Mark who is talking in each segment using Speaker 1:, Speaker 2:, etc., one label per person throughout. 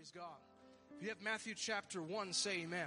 Speaker 1: Praise God. If you have Matthew chapter 1, say amen.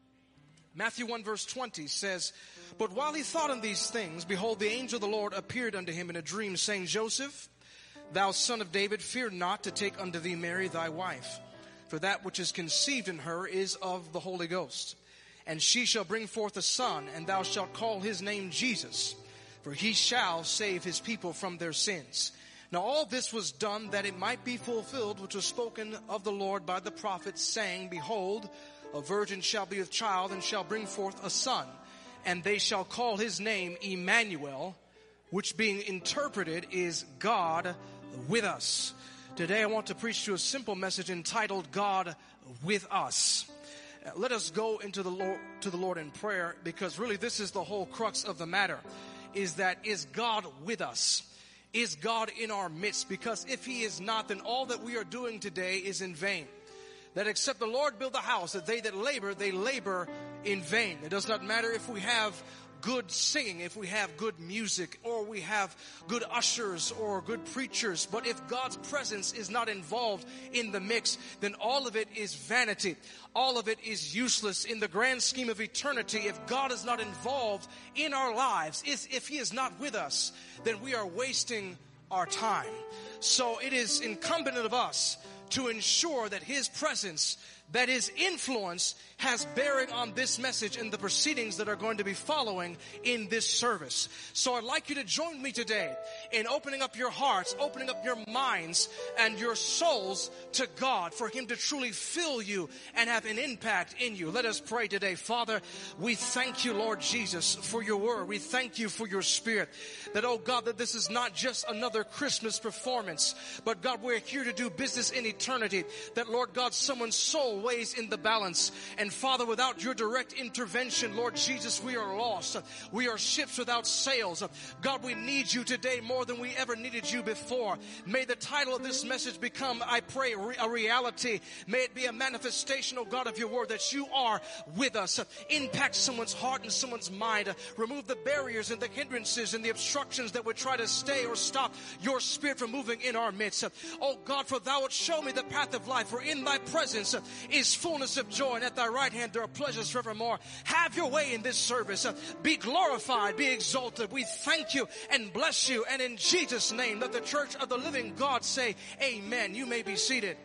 Speaker 1: Matthew 1 verse 20 says, "But while he thought on these things, behold, the angel of the Lord appeared unto him in a dream, saying, Joseph, thou son of David, fear not to take unto thee Mary thy wife, for that which is conceived in her is of the Holy Ghost. And she shall bring forth a son, and thou shalt call his name Jesus, for he shall save his people from their sins. Now all this was done that it might be fulfilled, which was spoken of the Lord by the prophet, saying, Behold, a virgin shall be with child, and shall bring forth a son, and they shall call his name Emmanuel, which being interpreted is God with us." Today I want to preach to you a simple message entitled, God with us. Let us go into to the Lord in prayer, because really this is the whole crux of the matter, is God with us? Is God in our midst? Because if he is not, then all that we are doing today is in vain. That except the Lord build the house, that they that labor, they labor in vain. It does not matter if we have good singing, if we have good music, or we have good ushers or good preachers. But if God's presence is not involved in the mix, then all of it is vanity. All of it is useless in the grand scheme of eternity. If God is not involved in our lives, if he is not with us, then we are wasting our time. So it is incumbent of us to ensure that his presence, that his influence has bearing on this message and the proceedings that are going to be following in this service. So I'd like you to join me today in opening up your hearts, opening up your minds and your souls to God, for him to truly fill you and have an impact in you. Let us pray today. Father, we thank you, Lord Jesus, for your word. We thank you for your spirit. That, oh God, that this is not just another Christmas performance, but God, we're here to do business in eternity. That, Lord God, someone's soul weighs in the balance. And Father, without your direct intervention, Lord Jesus, we are lost. We are ships without sails. God, we need you today more than we ever needed you before. May the title of this message become, I pray, a reality. May it be a manifestation, oh God, of your word, that you are with us. Impact someone's heart and someone's mind. Remove the barriers and the hindrances and the obstructions that would try to stay or stop your spirit from moving in our midst. Oh God, for thou wilt show me the path of life, for in thy presence is fullness of joy, and at thy right hand there are pleasures forevermore. Have your way in this service. Be glorified, be exalted. We thank you and bless you, and in Jesus' name let the church of the living God say amen. You may be seated.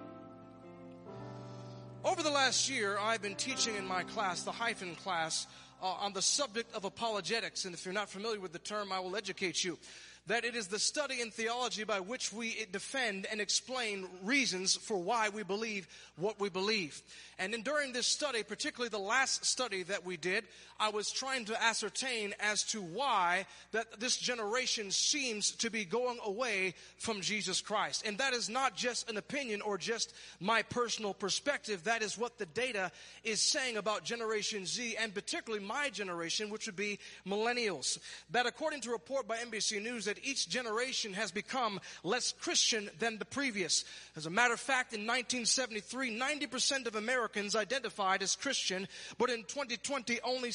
Speaker 1: Over the last year, I've been teaching in my class, the Hyphen class, on the subject of apologetics. And if you're not familiar with the term, I will educate you. That it is the study in theology by which we defend and explain reasons for why we believe what we believe. And during this study, particularly the last study that we did, I was trying to ascertain as to why that this generation seems to be going away from Jesus Christ. And that is not just an opinion or just my personal perspective. That is what the data is saying about Generation Z, and particularly my generation, which would be millennials. That according to a report by NBC News, that each generation has become less Christian than the previous. As a matter of fact, in 1973, 90% of Americans identified as Christian, but in 2020, only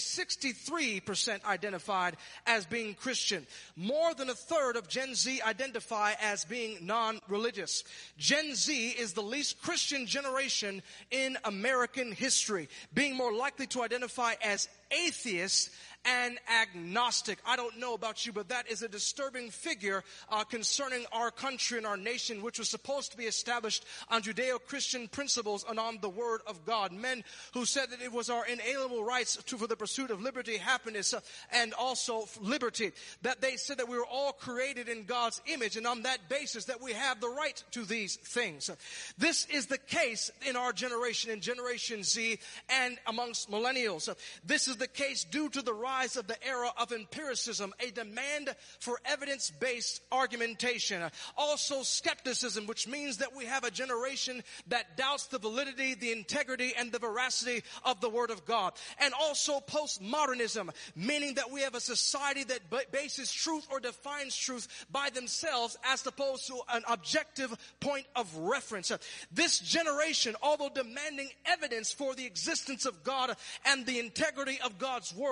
Speaker 1: 63% identified as being Christian. More than a third of Gen Z identify as being non-religious. Gen Z is the least Christian generation in American history, being more likely to identify as atheist and agnostic. I don't know about you, but that is a disturbing figure concerning our country and our nation, which was supposed to be established on Judeo-Christian principles and on the Word of God. Men who said that it was our inalienable rights for the pursuit of liberty, happiness, and also liberty. That they said that we were all created in God's image, and on that basis that we have the right to these things. This is the case in our generation, in Generation Z, and amongst millennials. This is the case due to the rise of the era of empiricism, a demand for evidence-based argumentation. Also skepticism, which means that we have a generation that doubts the validity, the integrity, and the veracity of the Word of God. And also postmodernism, meaning that we have a society that bases truth or defines truth by themselves as opposed to an objective point of reference. This generation, although demanding evidence for the existence of God and the integrity of God's Word,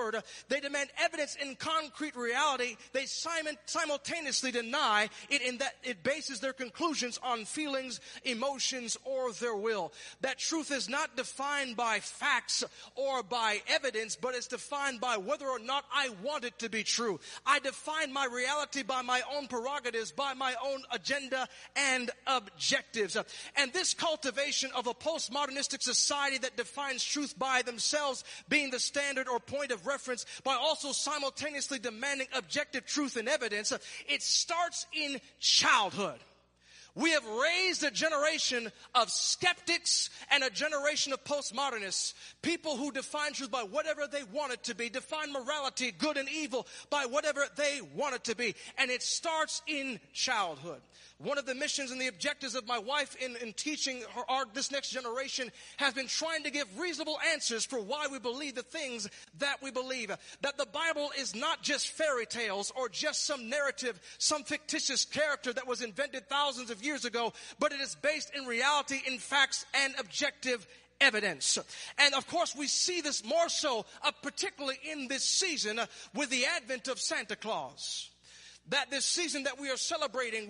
Speaker 1: They demand evidence in concrete reality. They simultaneously deny it in that it bases their conclusions on feelings, emotions, or their will. That truth is not defined by facts or by evidence, but it's defined by whether or not I want it to be true. I define my reality by my own prerogatives, by my own agenda and objectives. And this cultivation of a postmodernistic society that defines truth by themselves being the standard or point of reference, by also simultaneously demanding objective truth and evidence, it starts in childhood. We have raised a generation of skeptics and a generation of postmodernists, people who define truth by whatever they want it to be, define morality, good and evil, by whatever they want it to be. And it starts in childhood. One of the missions and the objectives of my wife in teaching this next generation has been trying to give reasonable answers for why we believe the things that we believe. That the Bible is not just fairy tales or just some narrative, some fictitious character that was invented thousands of years ago, but it is based in reality, in facts, and objective evidence. And of course we see this more so, particularly in this season with the advent of Santa Claus. That this season that we are celebrating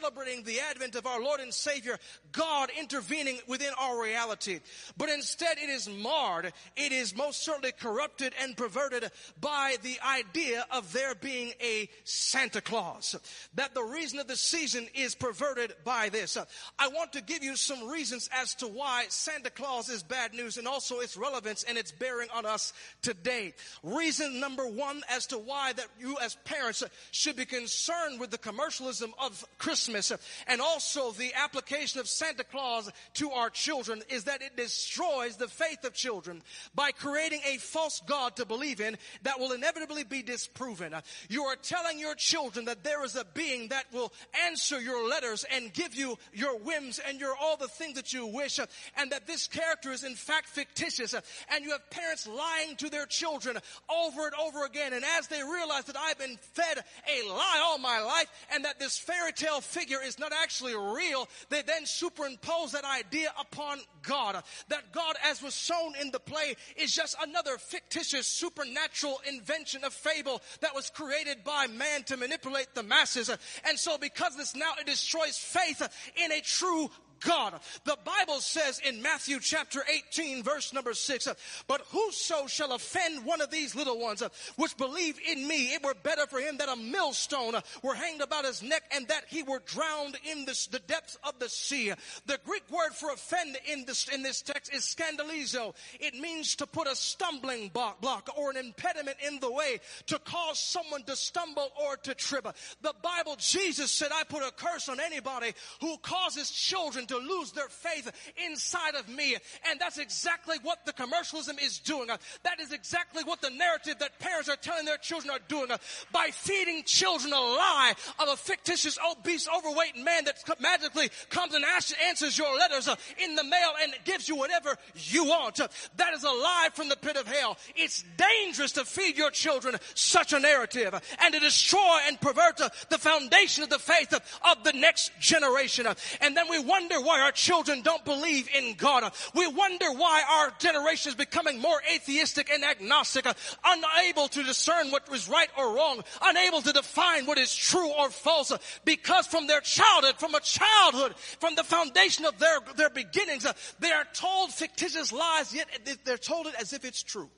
Speaker 1: the advent of our Lord and Savior, God intervening within our reality. But instead it is marred, it is most certainly corrupted and perverted by the idea of there being a Santa Claus. That the reason of the season is perverted by this. I want to give you some reasons as to why Santa Claus is bad news and also its relevance and its bearing on us today. Reason number one as to why that you as parents should be concerned with the commercialism of Christmas and also the application of Santa Claus to our children is that it destroys the faith of children by creating a false God to believe in that will inevitably be disproven. You are telling your children that there is a being that will answer your letters and give you your whims and all the things that you wish, and that this character is in fact fictitious, and you have parents lying to their children over and over again, and as they realize that I've been fed a lie all my life and that this fairy tale figure is not actually real, they then superimpose that idea upon God. That God, as was shown in the play, is just another fictitious supernatural invention of fable that was created by man to manipulate the masses. And so because of this now it destroys faith in a true God. The Bible says in Matthew chapter 18 verse number 6, but whoso shall offend one of these little ones which believe in me, it were better for him that a millstone were hanged about his neck and that he were drowned in the depths of the sea. The Greek word for offend in this text is scandalizo. It means to put a stumbling block or an impediment in the way, to cause someone to stumble or to trip. The Bible, Jesus said, I put a curse on anybody who causes children to lose their faith inside of me. And that's exactly what the commercialism is doing. That is exactly what the narrative that parents are telling their children are doing. By feeding children a lie of a fictitious, obese, overweight man that magically comes and answers your letters in the mail and gives you whatever you want. That is a lie from the pit of hell. It's dangerous to feed your children such a narrative and to destroy and pervert the foundation of the faith of the next generation. And then we wonder why our children don't believe in God. We wonder why our generation is becoming more atheistic and agnostic, unable to discern what is right or wrong, unable to define what is true or false, because from their childhood, from the foundation of their beginnings, they are told fictitious lies, yet they're told it as if it's true.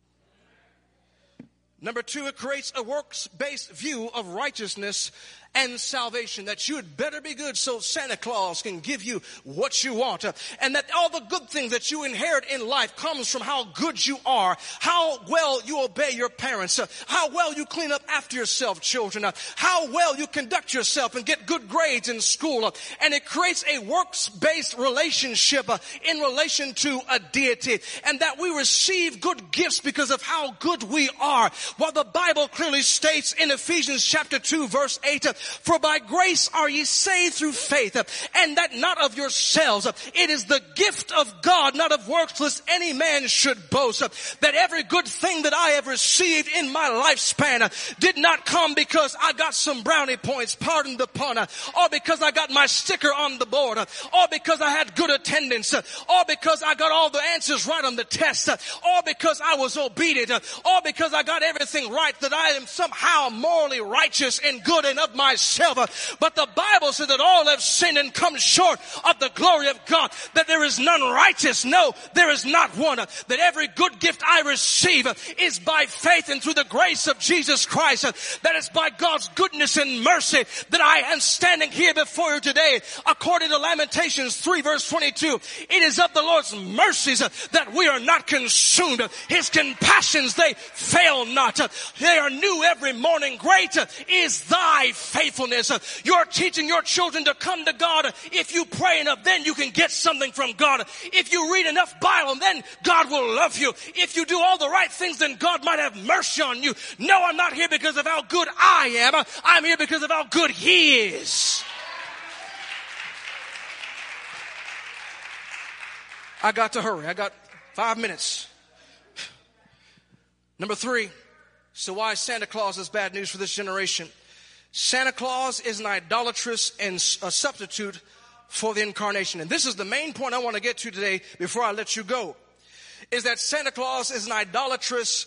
Speaker 1: Number two, it creates a works-based view of righteousness and salvation, that you had better be good so Santa Claus can give you what you want, and that all the good things that you inherit in life comes from how good you are, how well you obey your parents, how well you clean up after yourself, children, how well you conduct yourself and get good grades in school. And it creates a works-based relationship in relation to a deity, and that we receive good gifts because of how good we are, while the Bible clearly states in Ephesians chapter 2 verse 8 For by grace are ye saved through faith, and that not of yourselves. It is the gift of God, not of works, lest any man should boast. That every good thing that I have received in my lifespan did not come because I got some brownie points, pardon the pun, or because I got my sticker on the board, or because I had good attendance, or because I got all the answers right on the test, or because I was obedient, or because I got everything right, that I am somehow morally righteous and good and of myself. But the Bible says that all have sinned and come short of the glory of God, that there is none righteous. No, there is not one. That every good gift I receive is by faith and through the grace of Jesus Christ. That it's by God's goodness and mercy that I am standing here before you today. According to Lamentations 3 verse 22, it is of the Lord's mercies that we are not consumed. His compassions, they fail not. They are new every morning. Great is thy faithfulness. You're teaching your children to come to God. If you pray enough, then you can get something from God. If you read enough Bible, then God will love you. If you do all the right things, then God might have mercy on you. No, I'm not here because of how good I am. I'm here because of how good He is. I got to hurry. I got 5 minutes. Number 3. So why Santa Claus is bad news for this generation? Santa Claus is an idolatrous and a substitute for the incarnation. And this is the main point I want to get to today before I let you go. Is that Santa Claus is an idolatrous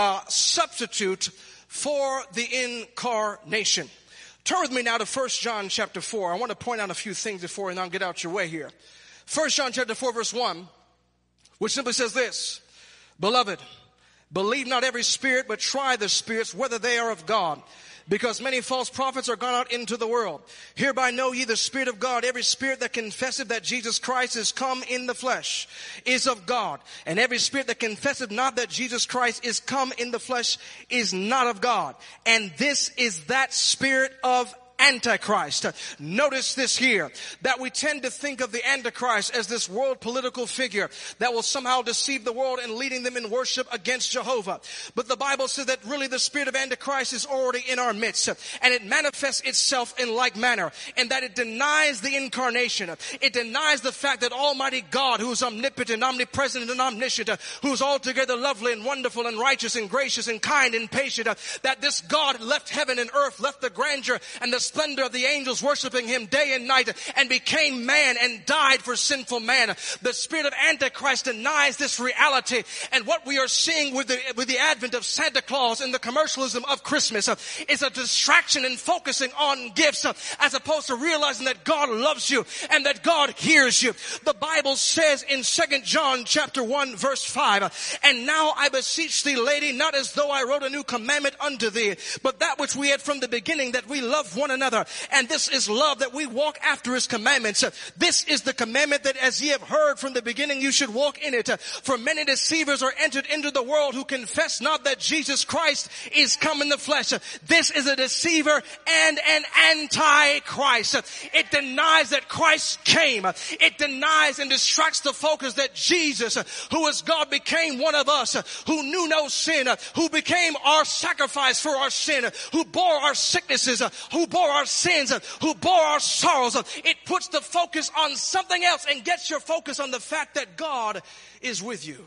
Speaker 1: substitute for the incarnation. Turn with me now to 1 John chapter 4. I want to point out a few things before and I'll get out your way here. 1 John chapter 4 verse 1, which simply says this: Beloved, believe not every spirit, but try the spirits whether they are of God. Because many false prophets are gone out into the world. Hereby know ye the Spirit of God. Every spirit that confesseth that Jesus Christ is come in the flesh is of God. And every spirit that confesseth not that Jesus Christ is come in the flesh is not of God. And this is that spirit of Antichrist. Notice this here, that we tend to think of the Antichrist as this world political figure that will somehow deceive the world and leading them in worship against Jehovah. But the Bible says that really the spirit of Antichrist is already in our midst, and it manifests itself in like manner, and that it denies the incarnation. It denies the fact that Almighty God, who is omnipotent, omnipresent, and omniscient, who is altogether lovely and wonderful and righteous and gracious and kind and patient, that this God left heaven and earth, left the grandeur and the splendor of the angels worshiping Him day and night, and became man and died for sinful man. The spirit of Antichrist denies this reality, and what we are seeing with the advent of Santa Claus and the commercialism of Christmas is a distraction in focusing on gifts as opposed to realizing that God loves you and that God hears you. The Bible says in 2 John chapter 1 verse 5, And now I beseech thee, lady, not as though I wrote a new commandment unto thee, but that which we had from the beginning, that we love one another. And this is love, that we walk after His commandments. This is the commandment, that as ye have heard from the beginning, you should walk in it. For many deceivers are entered into the world who confess not that Jesus Christ is come in the flesh. This is a deceiver and an antichrist. It denies that Christ came. It denies and distracts the focus that Jesus, who is God, became one of us, who knew no sin, who became our sacrifice for our sin, who bore our sicknesses, who bore our sins, who bore our sorrows. It puts the focus on something else and gets your focus on the fact that God is with you.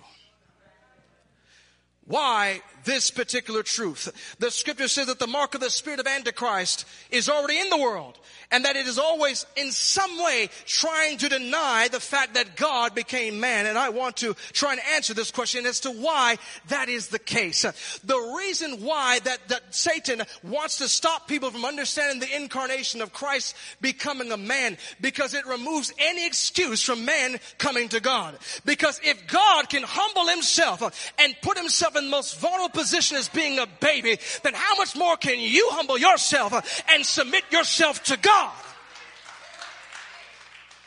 Speaker 1: Why this particular truth? The scripture says that the mark of the spirit of Antichrist is already in the world, and that it is always in some way trying to deny the fact that God became man. And I want to try and answer this question as to why that is the case. The reason why that Satan wants to stop people from understanding the incarnation of Christ becoming a man, because it removes any excuse from man coming to God. Because if God can humble Himself and put Himself in the most vulnerable position as being a baby, then how much more can you humble yourself and submit yourself to God? How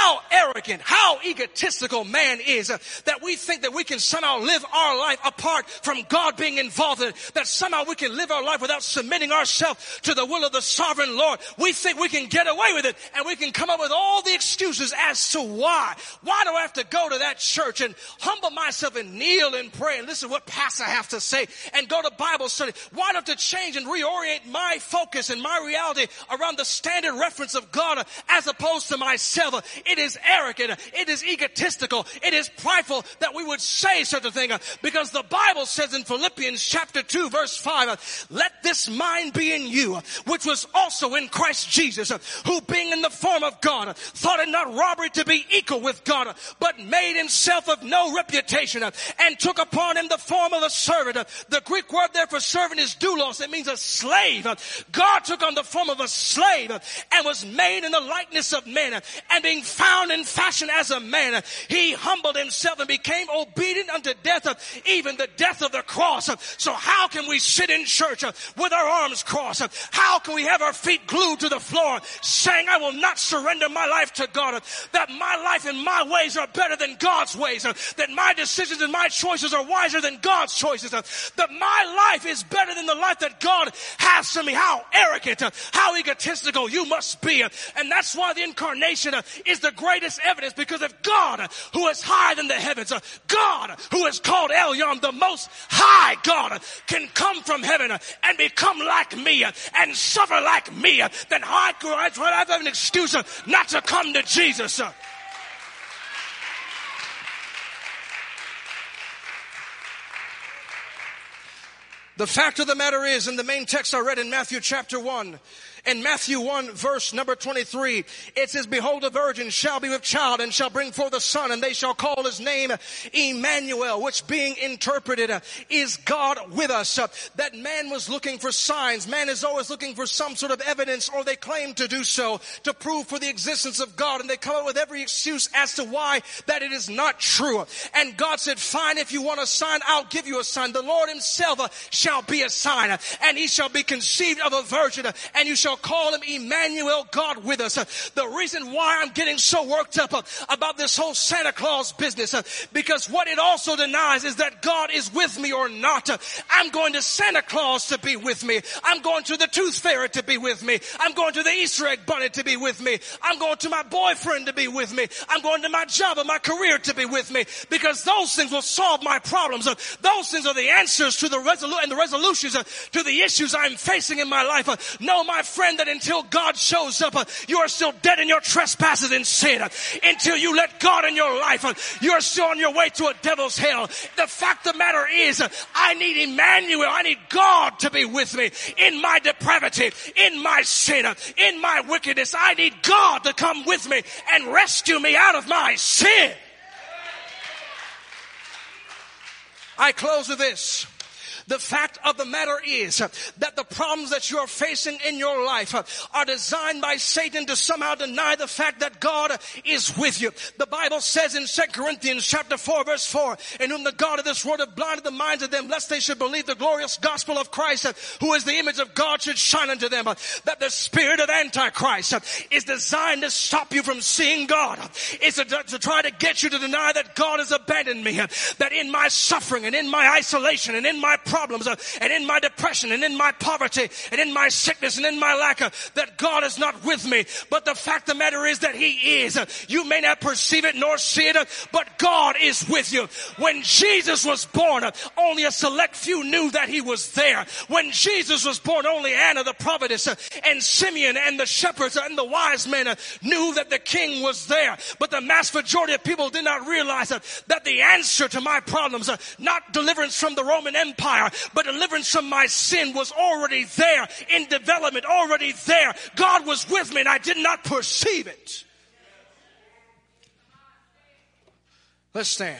Speaker 1: how arrogant, how egotistical man is, that we think that we can somehow live our life apart from God being involved in it, that somehow we can live our life without submitting ourselves to the will of the sovereign Lord. We think we can get away with it, and we can come up with all the excuses as to why. Why do I have to go to that church and humble myself and kneel and pray and listen to what pastor have to say and go to Bible study? Why do I have to change and reorient my focus and my reality around the standard reference of God as opposed to myself? It is arrogant. It is egotistical. It is prideful that we would say such a thing, because the Bible says in Philippians chapter 2 verse 5, let this mind be in you, which was also in Christ Jesus, who being in the form of God, thought it not robbery to be equal with God, but made himself of no reputation, and took upon him the form of a servant. The Greek word there for servant is doulos. It means a slave. God took on the form of a slave and was made in the likeness of men, and being found in fashion as a man, he humbled himself and became obedient unto death, even the death of the cross. So how can we sit in church with our arms crossed? How can we have our feet glued to the floor saying, I will not surrender my life to God, that my life and my ways are better than God's ways, that my decisions and my choices are wiser than God's choices, that my life is better than the life that God has for me? How arrogant, how egotistical you must be. And that's why the incarnation is the greatest evidence, because if God, who is higher than the heavens, God, who is called Elyon, the most high God, can come from heaven and become like me and suffer like me, then I have an excuse not to come to Jesus. The fact of the matter is, in the main text I read in Matthew chapter 1, in Matthew 1 verse number 23, it says, behold, a virgin shall be with child and shall bring forth a son, and they shall call his name Emmanuel, which being interpreted is God with us. That man was looking for signs. Man is always looking for some sort of evidence, or they claim to do so, to prove for the existence of God, and they come up with every excuse as to why that it is not true. And God said, fine, if you want a sign, I'll give you a sign. The Lord himself shall be a sign, and he shall be conceived of a virgin, and you shall call him Emmanuel, God with us. The reason why I'm getting so worked up about this whole Santa Claus business, because what it also denies is that God is with me or not. I'm going to Santa Claus to be with me. I'm going to the Tooth Fairy to be with me. I'm going to the Easter egg bunny to be with me. I'm going to my boyfriend to be with me. I'm going to my job and my career to be with me, because those things will solve my problems. Those things are the answers to the resolutions to the issues I'm facing in my life. No, my friend, that until God shows up, you are still dead in your trespasses and sin. Until you let God in your life, you are still on your way to a devil's hell. The fact of the matter is, I need Emmanuel. I need God to be with me in my depravity, in my sin, in my wickedness. I need God to come with me and rescue me out of my sin. I close with this. The fact of the matter is that the problems that you are facing in your life are designed by Satan to somehow deny the fact that God is with you. The Bible says in 2 Corinthians chapter 4 verse 4, in whom the God of this world have blinded the minds of them, lest they should believe the glorious gospel of Christ, who is the image of God, should shine unto them. That the spirit of Antichrist is designed to stop you from seeing God. It's to try to get you to deny that God has abandoned me. That in my suffering and in my isolation and in my problems and in my depression and in my poverty and in my sickness and in my lack, that God is not with me. But the fact of the matter is that he is. You may not perceive it nor see it, but God is with you. When Jesus was born, only a select few knew that he was there. When Jesus was born, only Anna the prophetess and Simeon and the shepherds and the wise men knew that the king was there. But the mass majority of people did not realize that the answer to my problems, not deliverance from the Roman Empire, but deliverance from my sin, was already there in development, already there. God was with me and I did not perceive it. Let's stand.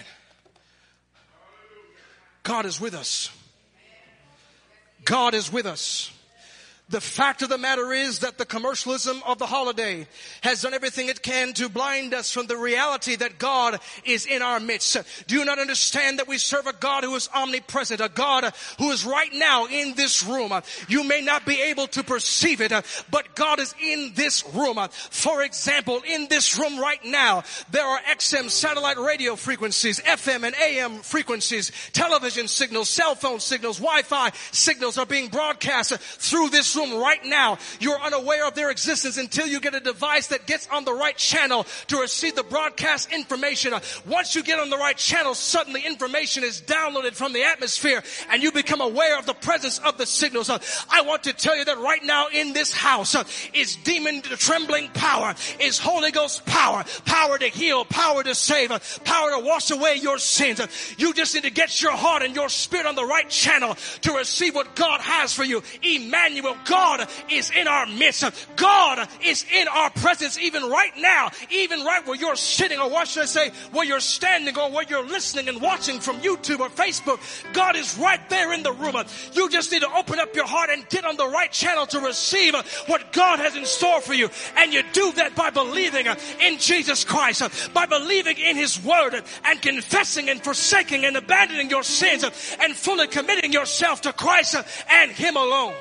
Speaker 1: God is with us. God is with us. The fact of the matter is that the commercialism of the holiday has done everything it can to blind us from the reality that God is in our midst. Do you not understand that we serve a God who is omnipresent, a God who is right now in this room? You may not be able to perceive it, but God is in this room. For example, in this room right now, there are XM satellite radio frequencies, FM and AM frequencies, television signals, cell phone signals, Wi-Fi signals are being broadcast through this room right now. You're unaware of their existence until you get a device that gets on the right channel to receive the broadcast information. Once you get on the right channel, suddenly information is downloaded from the atmosphere and you become aware of the presence of the signals. I want to tell you that right now in this house is demon trembling power, is Holy Ghost power, power to heal, power to save, power to wash away your sins. You just need to get your heart and your spirit on the right channel to receive what God has for you. Emmanuel, God is in our midst. God is in our presence even right now, even right where you're sitting, or what should I say, where you're standing, or where you're listening and watching from YouTube or Facebook. God is right there in the room. You just need to open up your heart and get on the right channel to receive what God has in store for you. And you do that by believing in Jesus Christ, by believing in His Word and confessing and forsaking and abandoning your sins and fully committing yourself to Christ and Him alone.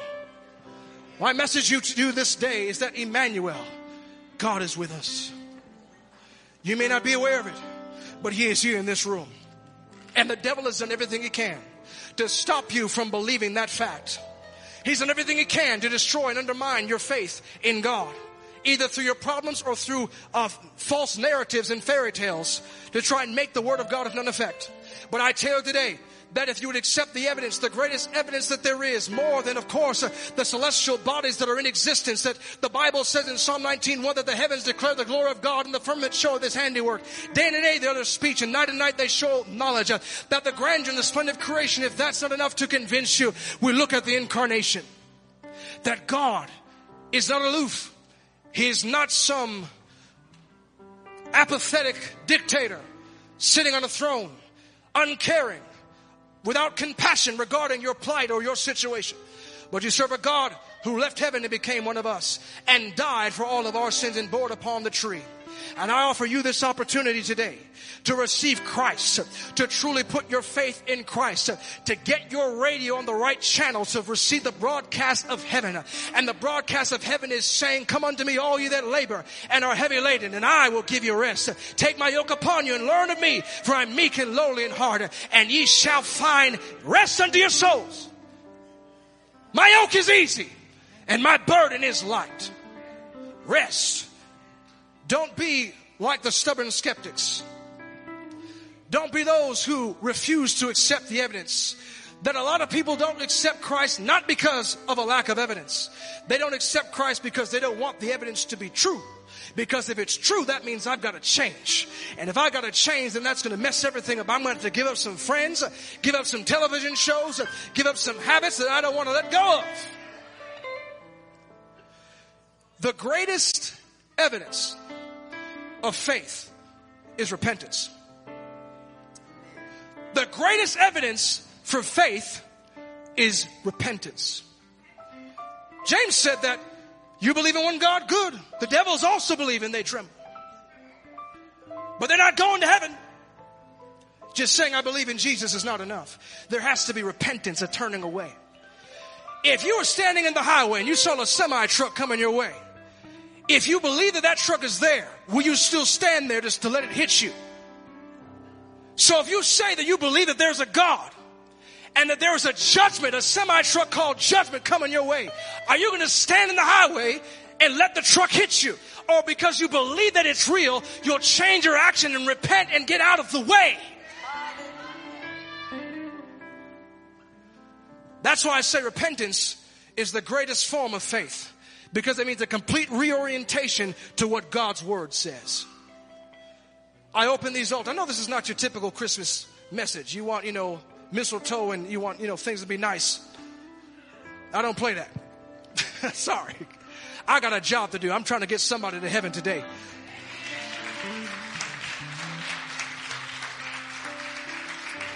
Speaker 1: My message to you this day is that Emmanuel, God is with us. You may not be aware of it, but He is here in this room. And the devil has done everything he can to stop you from believing that fact. He's done everything he can to destroy and undermine your faith in God, either through your problems or through false narratives and fairy tales to try and make the Word of God of none effect. But I tell you today, that if you would accept the evidence, the greatest evidence that there is, more than, of course, the celestial bodies that are in existence, that the Bible says in Psalm 19:1 that the heavens declare the glory of God and the firmament show His handiwork. Day and day they utter speech, and night they show knowledge. That the grandeur and the splendor of creation, if that's not enough to convince you, we look at the incarnation. That God is not aloof. He is not some apathetic dictator sitting on a throne, uncaring, without compassion regarding your plight or your situation. But you serve a God who left heaven and became one of us and died for all of our sins and bore it upon the tree. And I offer you this opportunity today to receive Christ, to truly put your faith in Christ, to get your radio on the right channel, to receive the broadcast of heaven. And the broadcast of heaven is saying, come unto me, all you that labor and are heavy laden, and I will give you rest. Take my yoke upon you and learn of me, for I am meek and lowly in heart, and ye shall find rest unto your souls. My yoke is easy, and my burden is light. Rest. Don't be like the stubborn skeptics. Don't be those who refuse to accept the evidence. That a lot of people don't accept Christ not because of a lack of evidence. They don't accept Christ because they don't want the evidence to be true. Because if it's true, that means I've got to change. And if I got to change, then that's going to mess everything up. I'm going to have to give up some friends, give up some television shows, give up some habits that I don't want to let go of. The greatest evidence of faith is repentance. The greatest evidence for faith is repentance. James said that you believe in one God, good. The devils also believe and they tremble. But they're not going to heaven. Just saying I believe in Jesus is not enough. There has to be repentance, a turning away. If you were standing in the highway and you saw a semi-truck coming your way, if you believe that that truck is there, will you still stand there just to let it hit you? So if you say that you believe that there's a God and that there is a judgment, a semi-truck called judgment coming your way, are you going to stand in the highway and let the truck hit you? Or because you believe that it's real, you'll change your action and repent and get out of the way? That's why I say repentance is the greatest form of faith. Because it means a complete reorientation to what God's Word says. I open these altars. I know this is not your typical Christmas message. You want, mistletoe and you want, things to be nice. I don't play that. Sorry. I got a job to do. I'm trying to get somebody to heaven today.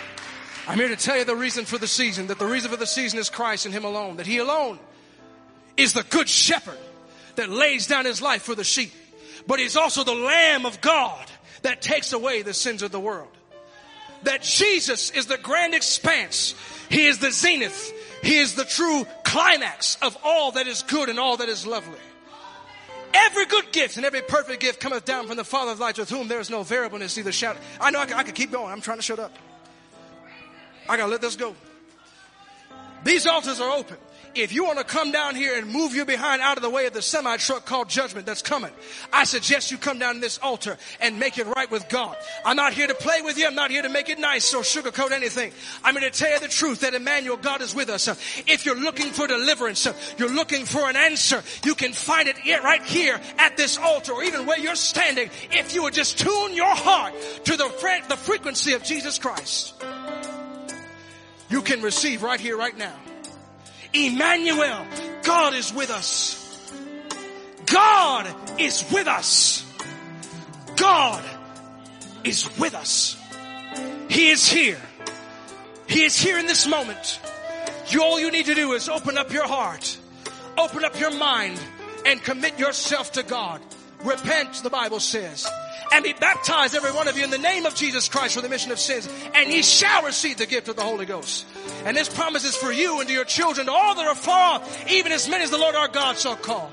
Speaker 1: I'm here to tell you the reason for the season. That the reason for the season is Christ and Him alone. That He alone is the good shepherd that lays down his life for the sheep. But he's also the Lamb of God that takes away the sins of the world. That Jesus is the grand expanse. He is the zenith. He is the true climax of all that is good and all that is lovely. Every good gift and every perfect gift cometh down from the Father of lights, with whom there is no variableness, neither shadow. I know I could keep going. I'm trying to shut up. I got to let this go. These altars are open. If you want to come down here and move your behind out of the way of the semi-truck called judgment that's coming, I suggest you come down to this altar and make it right with God. I'm not here to play with you. I'm not here to make it nice or sugarcoat anything. I'm here to tell you the truth that Emmanuel, God is with us. If you're looking for deliverance, you're looking for an answer, you can find it right here at this altar, or even where you're standing, if you would just tune your heart to the frequency of Jesus Christ. You can receive right here, right now. Emmanuel, God is with us. God is with us. God is with us. He is here. He is here in this moment. All you need to do is open up your heart, open up your mind, and commit yourself to God. Repent, the Bible says, and be baptized, every one of you, in the name of Jesus Christ for the remission of sins, and ye shall receive the gift of the Holy Ghost. And this promise is for you and to your children, to all that are far off, even as many as the Lord our God shall call.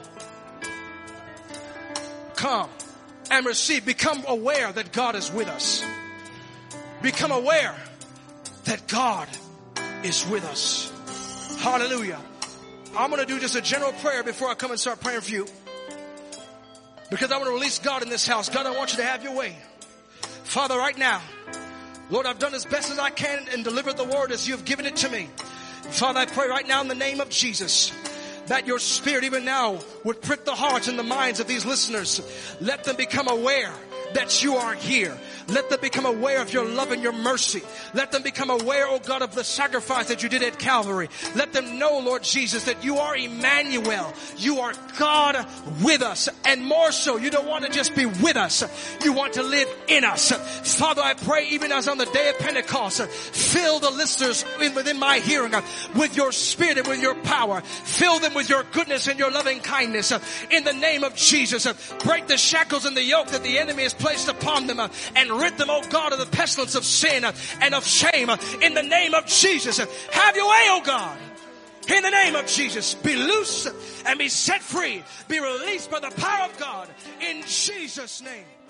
Speaker 1: Come and receive. Become aware that God is with us. Become aware that God is with us. Hallelujah. I'm going to do just a general prayer before I come and start praying for you, because I want to release God in this house. God, I want you to have your way. Father, right now, Lord, I've done as best as I can and delivered the word as you've given it to me. Father, I pray right now in the name of Jesus that your Spirit even now would prick the hearts and the minds of these listeners. Let them become aware that you are here. Let them become aware of your love and your mercy. Let them become aware, oh God, of the sacrifice that you did at Calvary. Let them know, Lord Jesus, that you are Emmanuel. You are God with us. And more so, you don't want to just be with us. You want to live in us. Father, I pray even as on the day of Pentecost, fill the listeners within my hearing with your Spirit and with your power. Fill them with your goodness and your loving kindness. In the name of Jesus, break the shackles and the yoke that the enemy has placed upon them, and rid them, oh God, of the pestilence of sin and of shame. In the name of Jesus, have your way, oh God. In the name of Jesus, be loose and be set free. Be released by the power of God. In Jesus' name.